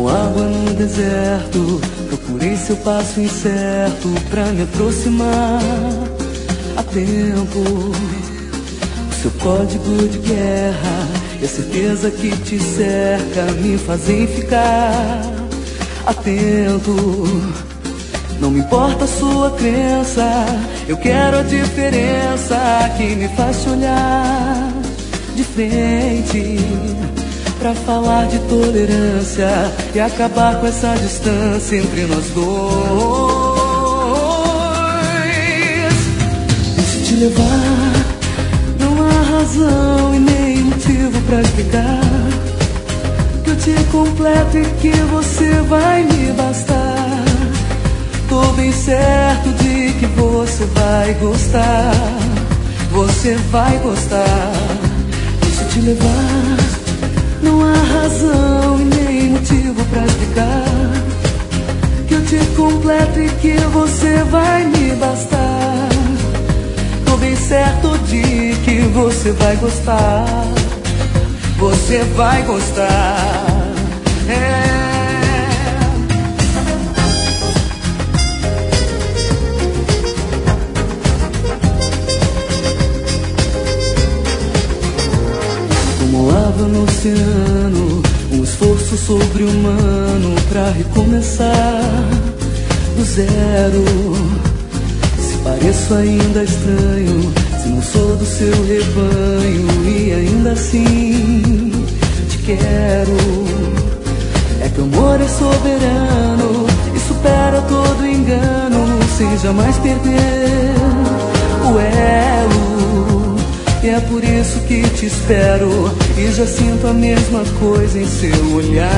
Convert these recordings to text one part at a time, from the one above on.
Como água no deserto, procurei seu passo incerto pra me aproximar a tempo. O seu código de guerra e a certeza que te cerca me fazem ficar atento. Não me importa a sua crença, eu quero a diferença que me faz te olhar de frente, pra falar de tolerância e acabar com essa distância entre nós dois. Deixa te levar, não há razão e nem motivo pra explicar que eu te completo e que você vai me bastar. Tô bem certo de que você vai gostar, você vai gostar. Deixa te levar, não há razão e nem motivo pra explicar que eu te completo e que você vai me bastar. Tô bem certo de que você vai gostar, você vai gostar. Como água no oceano, um esforço sobre-humano pra recomeçar do zero. Se pareço ainda estranho, se não sou do seu rebanho, e ainda assim te quero. É que o amor é soberano e supera todo engano, sem jamais perder o elo. E é por isso que te espero e já sinto a mesma coisa em seu olhar.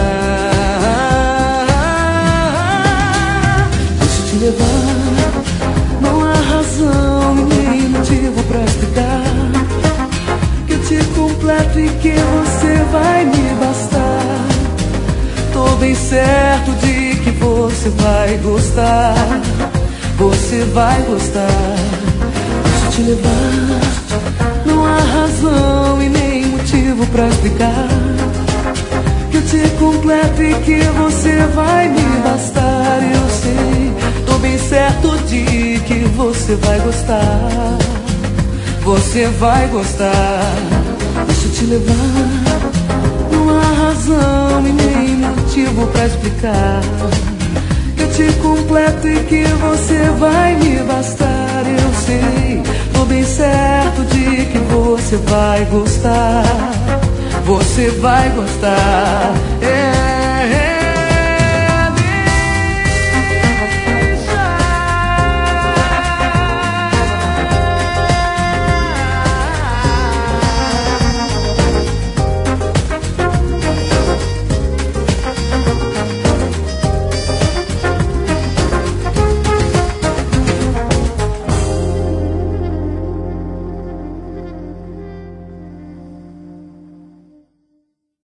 Deixa eu te levar, não há razão nem motivo pra explicar que eu te completo e que você vai me bastar. Tô bem certo de que você vai gostar, você vai gostar. Deixa eu te levar, não há razão e nem motivo pra explicar que eu te completo e que você vai me bastar. Eu sei, tô bem certo de que você vai gostar, você vai gostar. Deixa eu te levar, não há razão e nem motivo pra explicar que eu te completo e que você vai me bastar. Eu sei, tô bem certo de que você vai gostar, você vai gostar.